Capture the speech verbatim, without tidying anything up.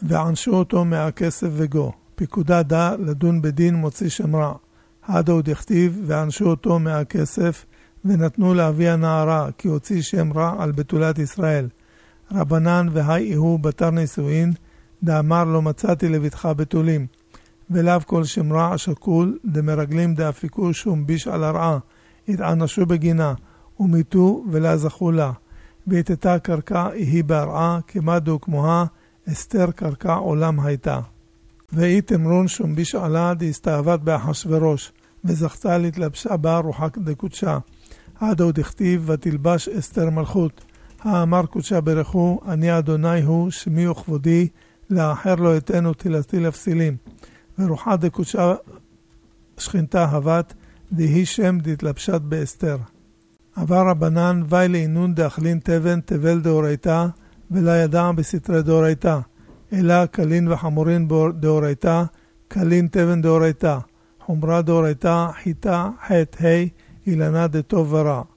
וענשו אותו מהכסף וגו. פיקודה דה לדון בדין מוציא שם רע. הדו דכתיב וענשו אותו מהכסף ונתנו לאבי הנערה כי הוציא שם רע על בתולת ישראל. רבנן והי הוא בתר נישואין דאמר לא מצאתי לביתך בתולים. ולאו כל שם רע שקול דמרגלים דאפיקו שום ביש על הרעה. התענשו בגינה ומיתו ולה זכו לה. והתתה קרקע היא בהרעה כמדו כמוה אסתר קרקע עולם הייתה. והיא תמרון שום ביש עלה דהסתאבת באחשוורוש וזכתה להתלבשה בה רוחה דקודשה. עדו דכתיב ותלבש אסתר מלכות. האמר קודשה ברכו אני אדוני הוא שמי וכבודי לאחר לא אתנו תלתי לפסילים. ורוחה דקודשה שכינתה הבת דהי שם דתלבשת באסתר. עבר רבנן וי לעינון דאכלין תבן תבל דאורייתה ולה ידע בסתרי דאורייתה אלא קלין וחמורין דאורייתה קלין תבן דאורייתה חומרה דאורייתה חיטה חט ה' אילנה דטוב ורע.